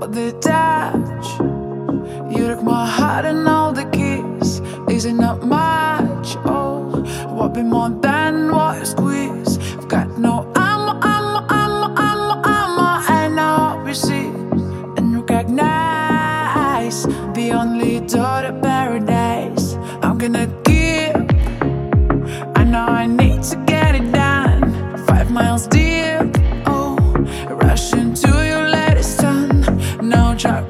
but the touch. You took my heart and all the keys. Is it not much? Oh, what be more than what you squeeze? I've got no and I hope you see and recognize the only door to paradise. I'm gonna give. I know I need to get it done. 5 miles deep, oh, rushing to your latest turn. No joke.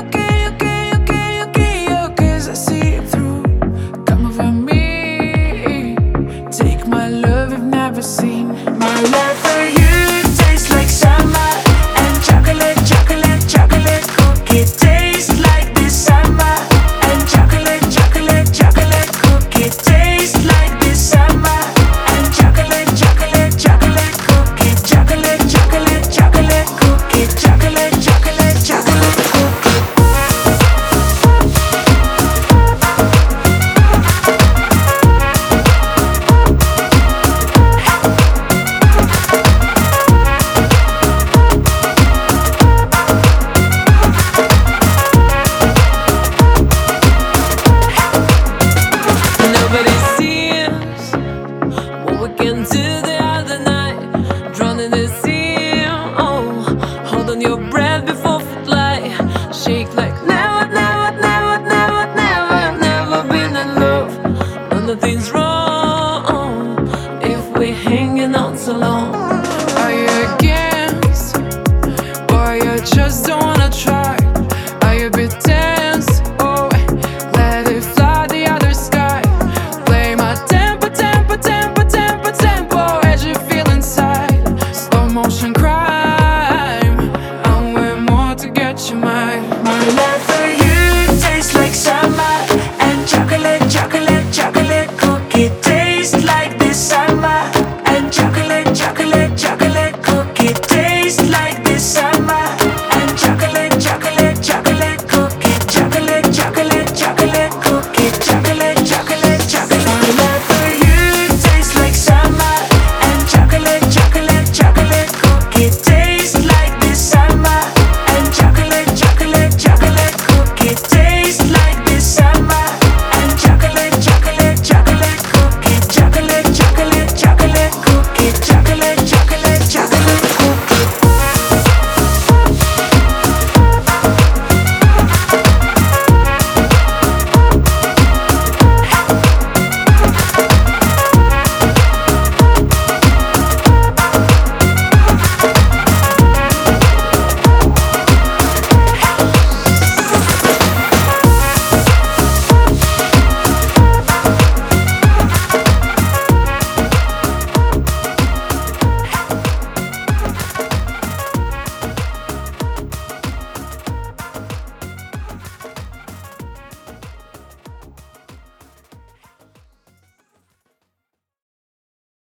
I see it through. Come over me. Take my love you've never seen. My love for you tastes like summer and chocolate, chocolate, chocolate cookie. Tastes like this summer and chocolate, chocolate, chocolate cookie. Tastes like this summer and chocolate, chocolate, chocolate cookie. Chocolate, chocolate, chocolate cookie. Chocolate, chocolate, chocolate cookie. Nobody sees what we can do the other night. Drown in the sea, oh, hold on your breath before we fly. Shake like never, never, never, never, never, never been in love. None of things wrong.